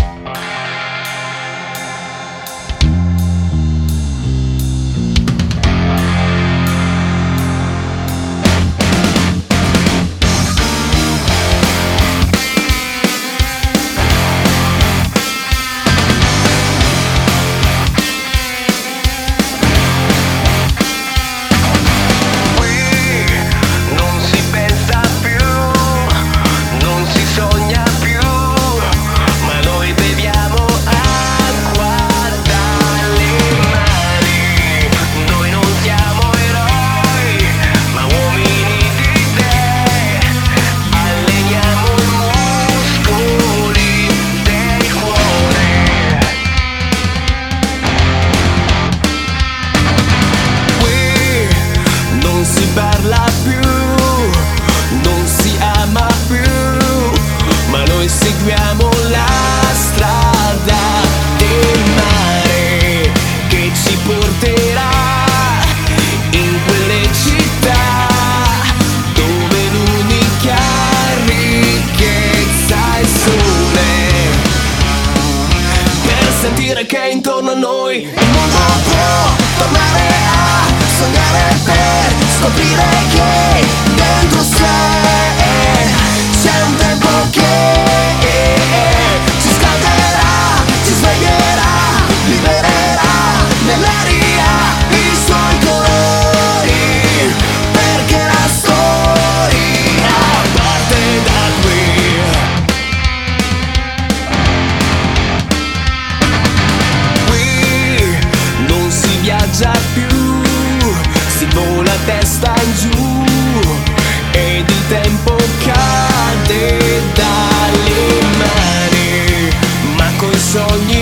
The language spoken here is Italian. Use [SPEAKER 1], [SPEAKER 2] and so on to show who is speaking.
[SPEAKER 1] Parla più, non si ama più, ma noi seguiamo la strada del mare che ci porterà in quelle città dove l'unica ricchezza è il sole, per sentire che intorno a noi il mondo può tornare a sognare, per scoprire che dentro sé c'è un tempo che ci scalderà, ci sveglierà, libererà nell'aria i suoi colori, perché la storia parte da qui. Qui non si viaggia più, si vola a testa in giù ed il tempo cade dalle mani, ma coi sogni